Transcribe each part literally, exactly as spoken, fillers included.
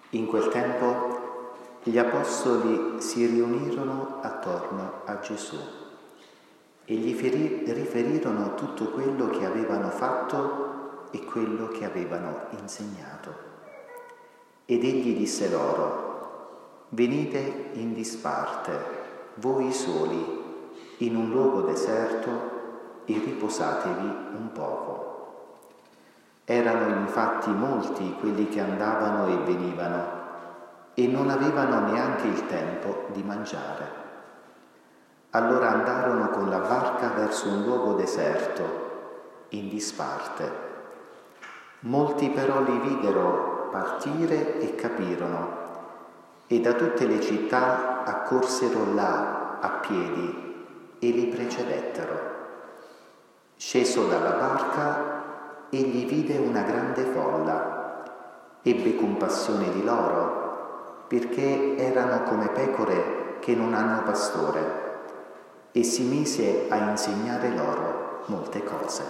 In quel tempo gli apostoli si riunirono attorno a Gesù e gli riferirono tutto quello che avevano fatto e quello che avevano insegnato. Ed egli disse loro: venite in disparte, voi soli, in un luogo deserto e riposatevi un poco. Erano infatti molti quelli che andavano e venivano e non avevano neanche il tempo di mangiare. Allora andarono con la barca verso un luogo deserto, in disparte. Molti però li videro partire e capirono, e da tutte le città accorsero là a piedi e li precedettero. Sceso dalla barca, egli vide una grande folla, ebbe compassione di loro, perché erano come pecore che non hanno pastore, e si mise a insegnare loro molte cose.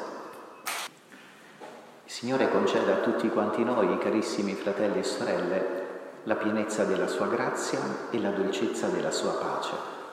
Il Signore conceda a tutti quanti noi, carissimi fratelli e sorelle, la pienezza della sua grazia e la dolcezza della sua pace.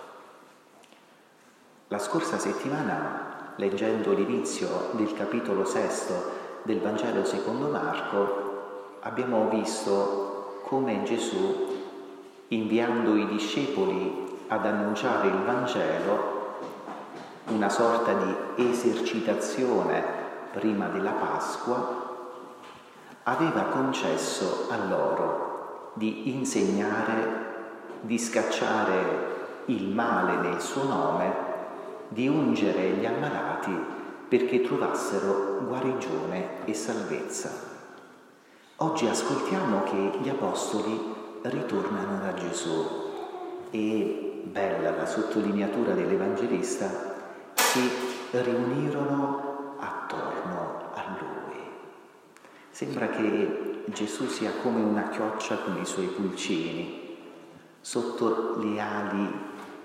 La scorsa settimana, leggendo l'inizio del capitolo sesto del Vangelo secondo Marco, abbiamo visto come Gesù, inviando i discepoli ad annunciare il Vangelo, una sorta di esercitazione prima della Pasqua, aveva concesso a loro di insegnare, di scacciare il male nel suo nome, di ungere gli ammalati perché trovassero guarigione e salvezza. Oggi ascoltiamo che gli apostoli ritornano da Gesù e, bella la sottolineatura dell'Evangelista, si riunirono attorno a Lui. Sembra che Gesù sia come una chioccia con i suoi pulcini, sotto le ali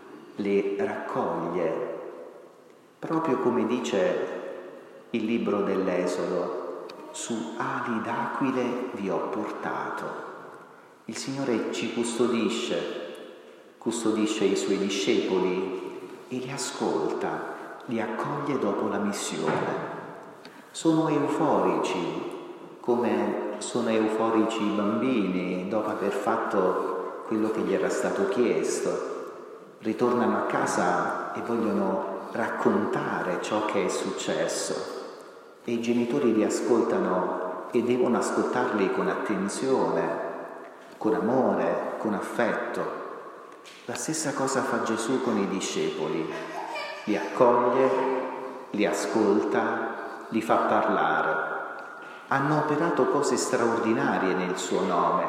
le raccoglie, proprio come dice il libro dell'Esodo: su ali d'aquile vi ho portato. Il Signore ci custodisce, custodisce i suoi discepoli e li ascolta, li accoglie dopo la missione. Sono euforici, come sono euforici i bambini dopo aver fatto quello che gli era stato chiesto. Ritornano a casa e vogliono raccontare ciò che è successo e i genitori li ascoltano e devono ascoltarli con attenzione, con amore, con affetto. La stessa cosa fa Gesù con i discepoli: li accoglie, li ascolta, li fa parlare. Hanno operato cose straordinarie nel suo nome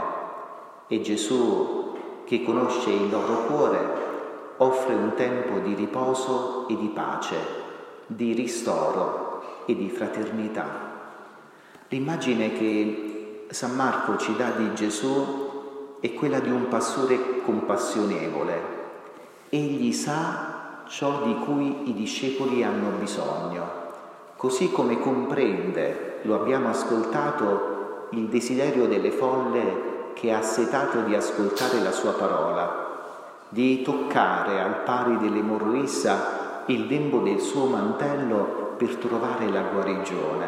e Gesù, che conosce il loro cuore, offre un tempo di riposo e di pace, di ristoro e di fraternità. L'immagine che San Marco ci dà di Gesù è quella di un pastore compassionevole. Egli sa ciò di cui i discepoli hanno bisogno, così come comprende, lo abbiamo ascoltato, il desiderio delle folle che ha assetato di ascoltare la sua parola, di toccare al pari dell'emorroissa il lembo del suo mantello per trovare la guarigione.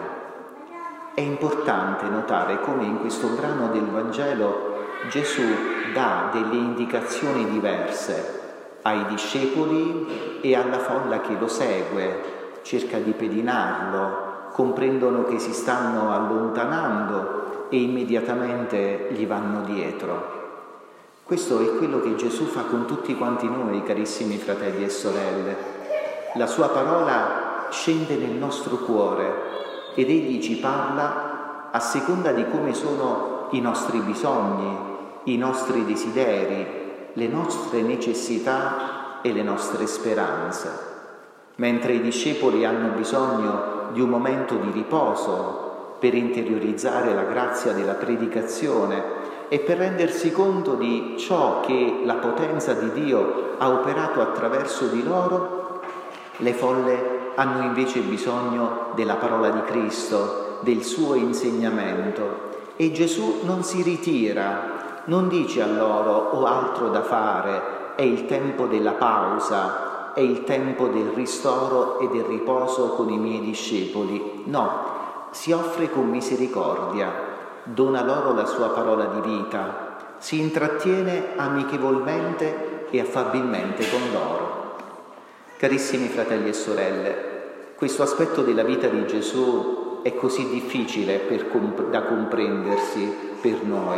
È importante notare come in questo brano del Vangelo Gesù dà delle indicazioni diverse ai discepoli e alla folla che lo segue, cerca di pedinarlo, comprendono che si stanno allontanando e immediatamente gli vanno dietro. Questo è quello che Gesù fa con tutti quanti noi, carissimi fratelli e sorelle. La sua parola scende nel nostro cuore ed egli ci parla a seconda di come sono i nostri bisogni, i nostri desideri, le nostre necessità e le nostre speranze. Mentre i discepoli hanno bisogno di un momento di riposo per interiorizzare la grazia della predicazione e per rendersi conto di ciò che la potenza di Dio ha operato attraverso di loro, le folle hanno invece bisogno della parola di Cristo, del suo insegnamento, e Gesù non si ritira non dice a loro: ho altro da fare, è il tempo della pausa, è il tempo del ristoro e del riposo con i miei discepoli. No, si offre con misericordia, dona loro la sua parola di vita, si intrattiene amichevolmente e affabilmente con loro. Carissimi fratelli e sorelle, questo aspetto della vita di Gesù è così difficile per comp- da comprendersi per noi.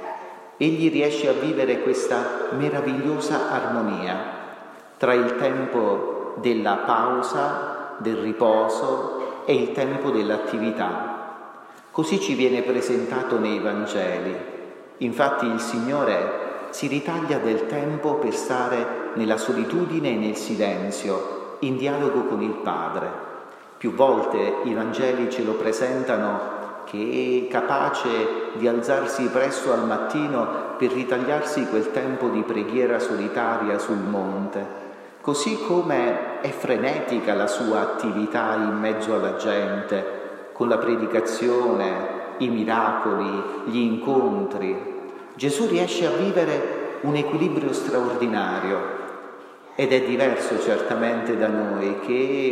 Egli riesce a vivere questa meravigliosa armonia tra il tempo della pausa, del riposo e il tempo dell'attività. Così ci viene presentato nei Vangeli. Infatti il Signore si ritaglia del tempo per stare nella solitudine e nel silenzio, in dialogo con il Padre. Più volte i Vangeli ce lo presentano che è capace di alzarsi presto al mattino per ritagliarsi quel tempo di preghiera solitaria sul monte, così come è frenetica la sua attività in mezzo alla gente, con la predicazione, i miracoli, gli incontri. Gesù riesce a vivere un equilibrio straordinario ed è diverso certamente da noi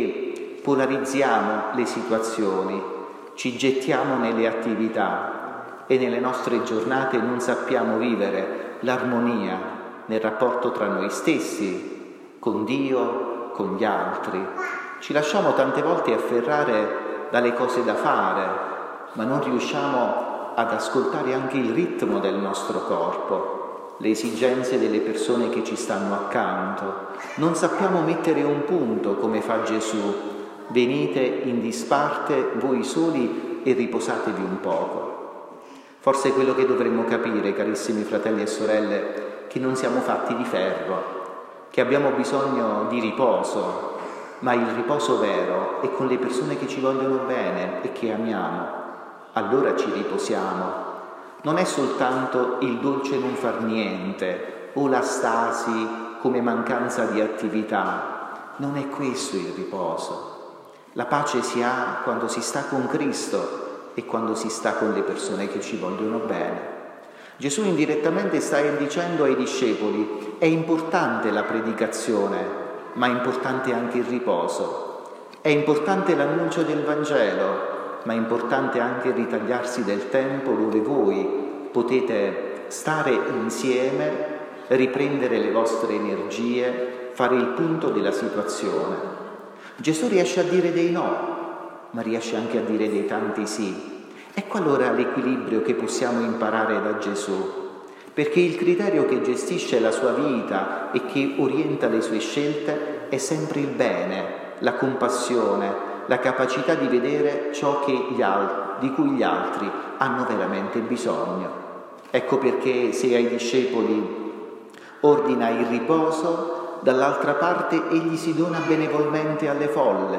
che polarizziamo le situazioni, ci gettiamo nelle attività e nelle nostre giornate non sappiamo vivere l'armonia nel rapporto tra noi stessi, con Dio, con gli altri. Ci lasciamo tante volte afferrare dalle cose da fare, ma non riusciamo ad ascoltare anche il ritmo del nostro corpo, le esigenze delle persone che ci stanno accanto. Non sappiamo mettere un punto come fa Gesù: venite in disparte voi soli e riposatevi un poco. Forse quello che dovremmo capire, carissimi fratelli e sorelle, che non siamo fatti di ferro, che abbiamo bisogno di riposo, ma il riposo vero è con le persone che ci vogliono bene e che amiamo. Allora ci riposiamo. Non è soltanto il dolce non far niente o la stasi come mancanza di attività. Non è questo il riposo. La pace si ha quando si sta con Cristo e quando si sta con le persone che ci vogliono bene. Gesù indirettamente sta dicendo ai discepoli: è importante la predicazione, ma è importante anche il riposo. È importante l'annuncio del Vangelo, ma è importante anche ritagliarsi del tempo dove voi potete stare insieme, riprendere le vostre energie, fare il punto della situazione. Gesù riesce a dire dei no, ma riesce anche a dire dei tanti sì. Ecco allora l'equilibrio che possiamo imparare da Gesù, perché il criterio che gestisce la sua vita e che orienta le sue scelte è sempre il bene, la compassione, la capacità di vedere ciò che gli al- di cui gli altri hanno veramente bisogno. Ecco perché se ai discepoli ordina il riposo, dall'altra parte egli si dona benevolmente alle folle,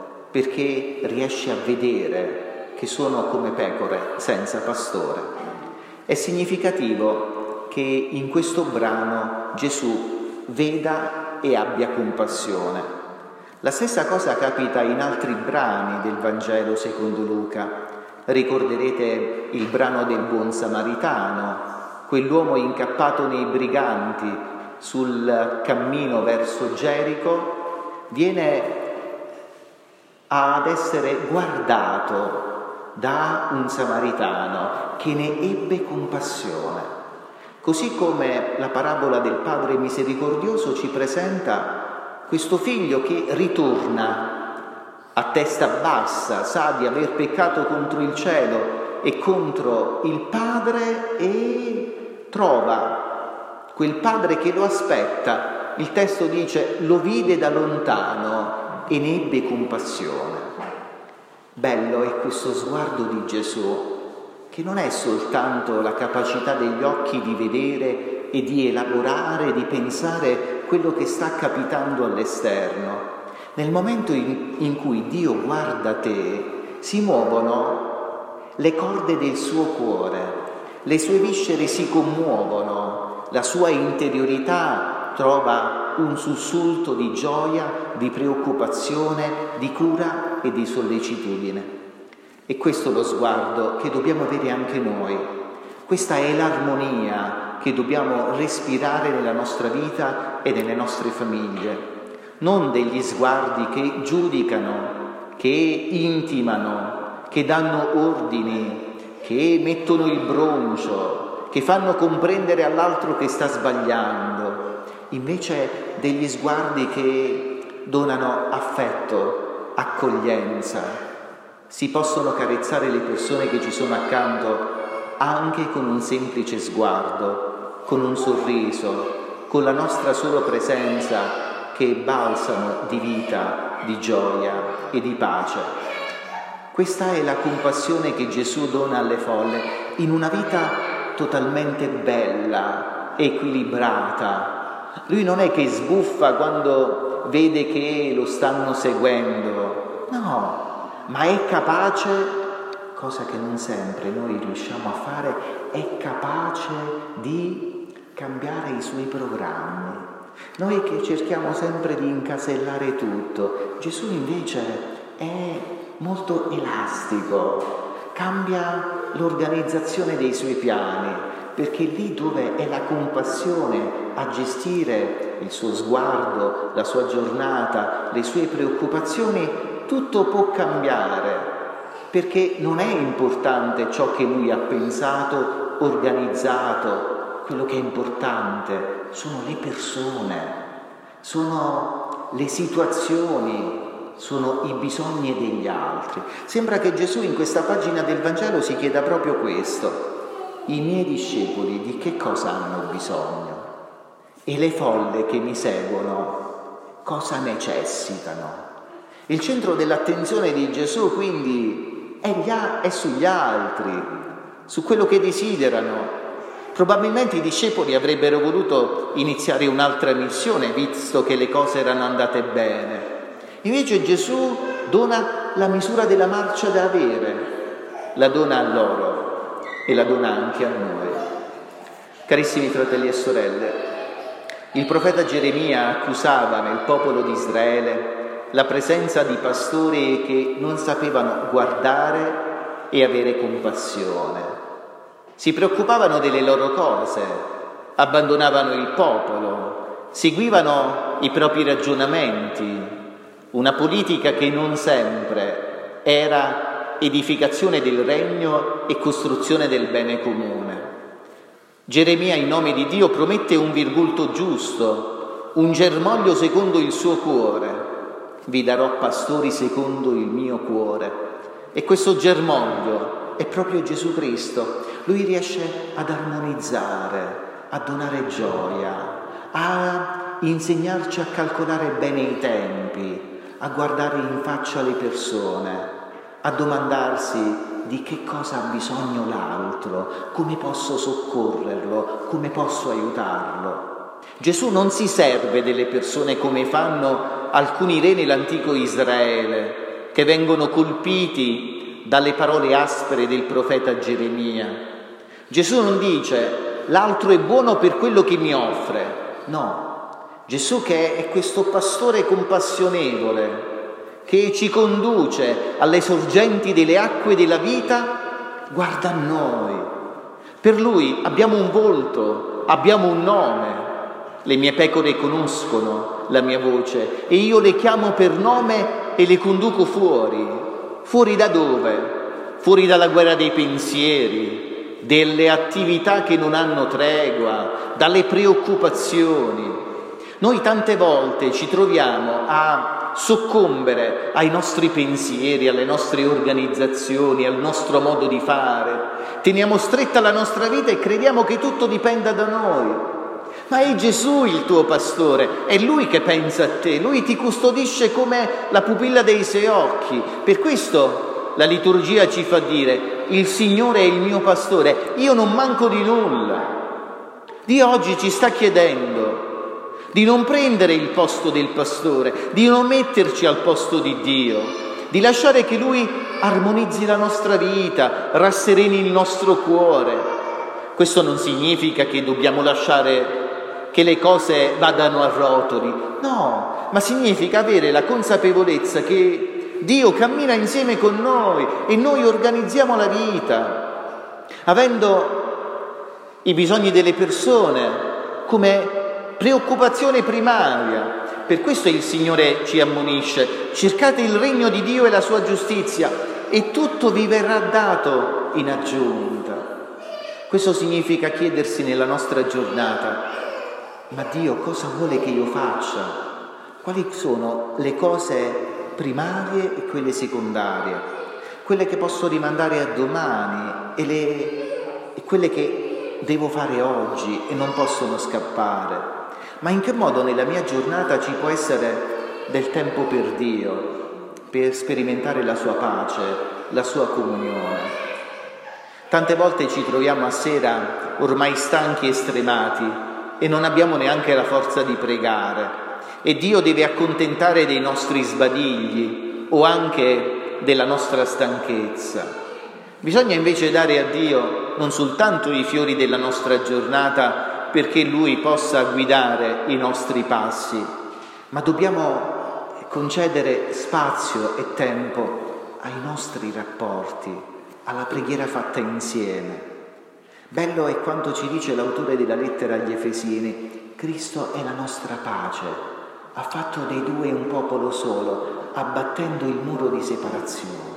perché riesce a vedere che sono come pecore senza pastore. È significativo che in questo brano Gesù veda e abbia compassione. La stessa cosa capita in altri brani del Vangelo secondo Luca. Ricorderete il brano del buon samaritano, quell'uomo incappato nei briganti sul cammino verso Gerico, viene ad essere guardato da un samaritano che ne ebbe compassione. Così come la parabola del Padre misericordioso ci presenta questo figlio che ritorna a testa bassa, sa di aver peccato contro il cielo e contro il Padre e trova quel Padre che lo aspetta. Il testo dice: lo vide da lontano e ne ebbe compassione. Bello è questo sguardo di Gesù, che non è soltanto la capacità degli occhi di vedere e di elaborare, di pensare quello che sta capitando all'esterno. Nel momento in, in cui Dio guarda te, si muovono le corde del suo cuore, le sue viscere si commuovono, la sua interiorità trova un sussulto di gioia, di preoccupazione, di cura e di sollecitudine. E questo è lo sguardo che dobbiamo avere anche noi, Questa è l'armonia che dobbiamo respirare nella nostra vita e nelle nostre famiglie. Non degli sguardi che giudicano, che intimano, che danno ordini, che mettono il broncio, che fanno comprendere all'altro che sta sbagliando. Invece degli sguardi che donano affetto, accoglienza. Si possono carezzare le persone che ci sono accanto anche con un semplice sguardo, con un sorriso, con la nostra sola presenza, che è balsamo di vita, di gioia e di pace. Questa è la compassione che Gesù dona alle folle in una vita totalmente bella, equilibrata. Lui non è che sbuffa quando vede che lo stanno seguendo, no, ma è capace, cosa che non sempre noi riusciamo a fare, è capace di cambiare i suoi programmi. Noi che cerchiamo sempre di incasellare tutto, Gesù invece è molto elastico, cambia l'organizzazione dei suoi piani, perché lì dove è la compassione a gestire il suo sguardo, la sua giornata, le sue preoccupazioni, tutto può cambiare, perché non è importante ciò che lui ha pensato, organizzato. Quello che è importante sono le persone, sono le situazioni, sono i bisogni degli altri. Sembra che Gesù in questa pagina del Vangelo si chieda proprio questo: i miei discepoli di che cosa hanno bisogno? E le folle che mi seguono cosa necessitano? Il centro dell'attenzione di Gesù quindi è, gli a- è sugli altri, su quello che desiderano. Probabilmente i discepoli avrebbero voluto iniziare un'altra missione, visto che le cose erano andate bene. Invece Gesù dona la misura della marcia da avere, la dona a loro e la dona anche a noi. Carissimi fratelli e sorelle, il profeta Geremia accusava nel popolo di Israele la presenza di pastori che non sapevano guardare e avere compassione. Si preoccupavano delle loro cose, abbandonavano il popolo, seguivano i propri ragionamenti, una politica che non sempre era edificazione del regno e costruzione del bene comune. Geremia, in nome di Dio, promette un virgulto giusto, un germoglio secondo il suo cuore. Vi darò pastori secondo il mio cuore. E questo germoglio è proprio Gesù Cristo. Lui riesce ad armonizzare, a donare gioia, a insegnarci a calcolare bene i tempi, a guardare in faccia le persone, a domandarsi di che cosa ha bisogno l'altro, come posso soccorrerlo, come posso aiutarlo. Gesù non si serve delle persone come fanno alcuni re nell'antico Israele, che vengono colpiti dalle parole aspere del profeta Geremia. Gesù non dice l'altro è buono per quello che mi offre, no. Gesù, che è questo pastore compassionevole, che ci conduce alle sorgenti delle acque della vita, guarda a noi. Per lui abbiamo un volto, abbiamo un nome. Le mie pecore conoscono la mia voce e io le chiamo per nome e le conduco fuori. Fuori da dove? Fuori dalla guerra dei pensieri, delle attività che non hanno tregua, dalle preoccupazioni. Noi tante volte ci troviamo a soccombere ai nostri pensieri, alle nostre organizzazioni, al nostro modo di fare. Teniamo stretta la nostra vita e crediamo che tutto dipenda da noi. Ma è Gesù il tuo pastore, è Lui che pensa a te, Lui ti custodisce come la pupilla dei suoi occhi. Per questo la liturgia ci fa dire: il Signore è il mio pastore, io non manco di nulla. Dio oggi ci sta chiedendo di non prendere il posto del pastore, di non metterci al posto di Dio, di lasciare che Lui armonizzi la nostra vita, rassereni il nostro cuore. Questo non significa che dobbiamo lasciare che le cose vadano a rotoli, no, ma significa avere la consapevolezza che Dio cammina insieme con noi e noi organizziamo la vita, avendo i bisogni delle persone come preoccupazione primaria. Per questo il Signore ci ammonisce: cercate il regno di Dio e la sua giustizia e tutto vi verrà dato in aggiunta. Questo significa chiedersi nella nostra giornata: ma Dio cosa vuole che io faccia? Quali sono le cose primarie e quelle secondarie? Quelle che posso rimandare a domani e, le, e quelle che devo fare oggi e non possono scappare. Ma in che modo nella mia giornata ci può essere del tempo per Dio, per sperimentare la sua pace, la sua comunione? Tante volte ci troviamo a sera ormai stanchi e stremati e non abbiamo neanche la forza di pregare, e Dio deve accontentare dei nostri sbadigli o anche della nostra stanchezza. Bisogna invece dare a Dio non soltanto i fiori della nostra giornata perché Lui possa guidare i nostri passi, ma dobbiamo concedere spazio e tempo ai nostri rapporti, alla preghiera fatta insieme. Bello è quanto ci dice l'autore della lettera agli Efesini: Cristo è la nostra pace, ha fatto dei due un popolo solo, abbattendo il muro di separazione.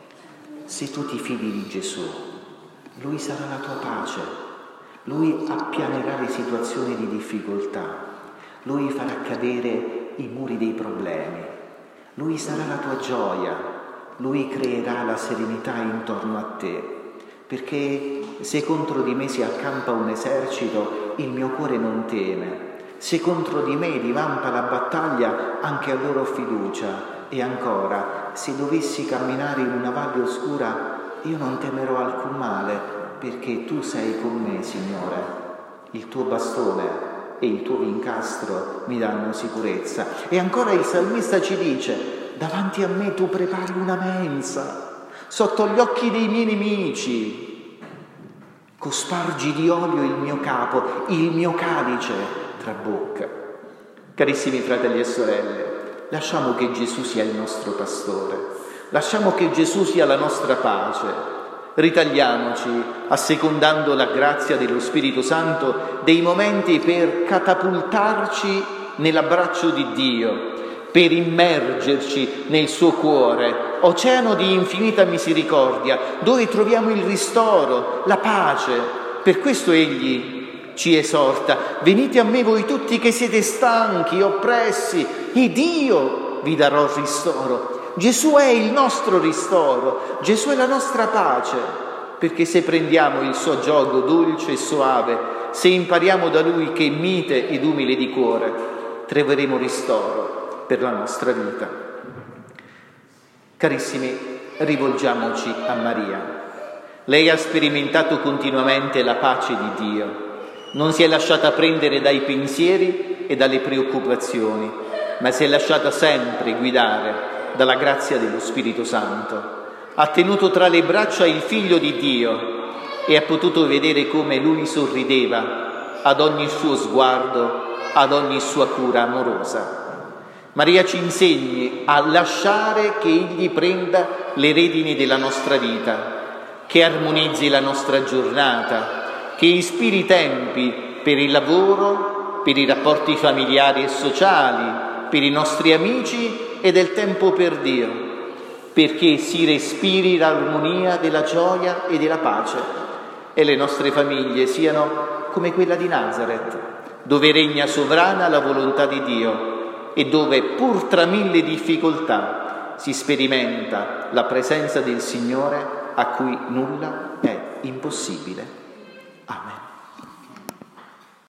Se tu ti fidi di Gesù, Lui sarà la tua pace, Lui appianerà le situazioni di difficoltà, Lui farà cadere i muri dei problemi, Lui sarà la tua gioia, Lui creerà la serenità intorno a te, perché se contro di me si accampa un esercito, il mio cuore non teme. Se contro di me divampa la battaglia, anche allora ho fiducia. E ancora, se dovessi camminare in una valle oscura, io non temerò alcun male, perché tu sei con me, Signore. Il tuo bastone e il tuo vincastro mi danno sicurezza. E ancora il salmista ci dice: davanti a me tu prepari una mensa, sotto gli occhi dei miei nemici. Cospargi di olio il mio capo, il mio calice trabocca. Carissimi fratelli e sorelle, lasciamo che Gesù sia il nostro pastore, lasciamo che Gesù sia la nostra pace, ritagliamoci, assecondando la grazia dello Spirito Santo, dei momenti per catapultarci nell'abbraccio di Dio, per immergerci nel suo cuore, oceano di infinita misericordia, dove troviamo il ristoro, la pace. Per questo Egli ci esorta: venite a me voi tutti che siete stanchi, oppressi, ed io vi darò ristoro. Gesù è il nostro ristoro, Gesù è la nostra pace, perché se prendiamo il suo giogo dolce e soave, se impariamo da Lui che è mite ed umile di cuore, troveremo ristoro per la nostra vita. Carissimi, rivolgiamoci a Maria. Lei ha sperimentato continuamente la pace di Dio. Non si è lasciata prendere dai pensieri e dalle preoccupazioni, ma si è lasciata sempre guidare dalla grazia dello Spirito Santo. Ha tenuto tra le braccia il Figlio di Dio e ha potuto vedere come Lui sorrideva ad ogni suo sguardo, ad ogni sua cura amorosa. Maria ci insegni a lasciare che Egli prenda le redini della nostra vita, che armonizzi la nostra giornata, che ispiri tempi per il lavoro, per i rapporti familiari e sociali, per i nostri amici e del tempo per Dio, perché si respiri l'armonia della gioia e della pace e le nostre famiglie siano come quella di Nazareth, dove regna sovrana la volontà di Dio e dove, pur tra mille difficoltà, si sperimenta la presenza del Signore a cui nulla è impossibile.